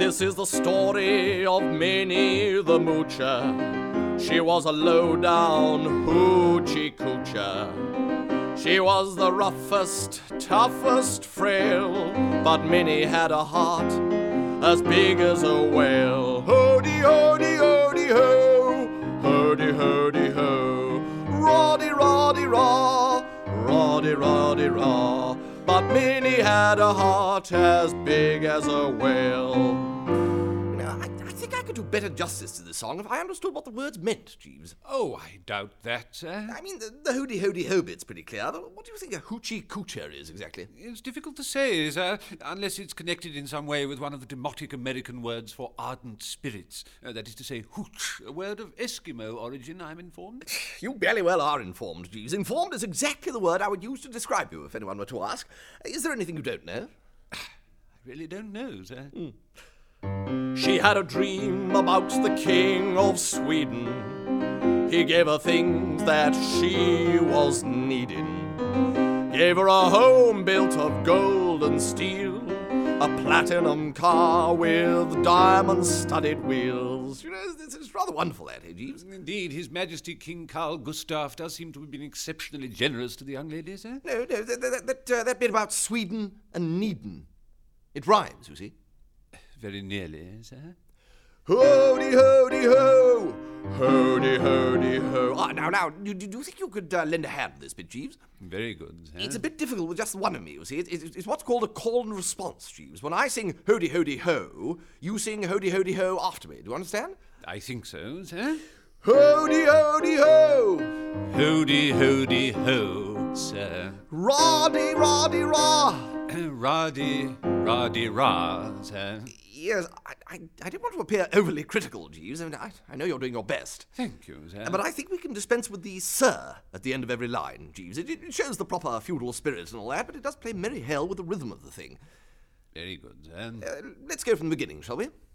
This is the story of Minnie the Moocher. She was a low-down hoochie coocher. She was the roughest, toughest frail, but Minnie had a heart as big as a whale. Ho-dee, ho-dee, ho-dee, ho, ho-dee, ho-dee, ho, roddy, roddy, raw, roddy, roddy, raw. But Minnie had a heart as big as a whale. I think I could do better justice to this song if I understood what the words meant, Jeeves. Oh, I doubt that, sir. I mean, the hody-hody-ho bit's pretty clear. What do you think a hoochie coocher is exactly? It's difficult to say, sir, unless it's connected in some way with one of the demotic American words for ardent spirits. That is to say, hooch, a word of Eskimo origin, I'm informed. You barely well are informed, Jeeves. Informed is exactly the word I would use to describe you if anyone were to ask. Is there anything you don't know? I really don't know, sir. She had a dream about the King of Sweden. He gave her things that she was needing. Gave her a home built of gold and steel, a platinum car with diamond-studded wheels. You know, it's rather wonderful, that, eh, Jeeves? Indeed, His Majesty King Carl Gustaf does seem to have been exceptionally generous to the young lady, sir. No, that bit about Sweden and Needon. It rhymes, you see. Very nearly, sir. Hody, hody, ho! Hody, hody, ho! Now, do you think you could lend a hand to this bit, Jeeves? Very good, sir. It's a bit difficult with just one of me, you see. It's what's called a call and response, Jeeves. When I sing hody, hody, ho, you sing hody, hody, ho after me. Do you understand? I think so, sir. Hody, hody, ho! Hody, hody, ho, sir. Roddy, roddy, rah! Roddy, roddy, rah, sir. Yes, I didn't want to appear overly critical, Jeeves. I mean, I know you're doing your best. Thank you, sir. But I think we can dispense with the sir at the end of every line, Jeeves. It shows the proper feudal spirit and all that, but it does play merry hell with the rhythm of the thing. Very good, sir. Let's go from the beginning, shall we?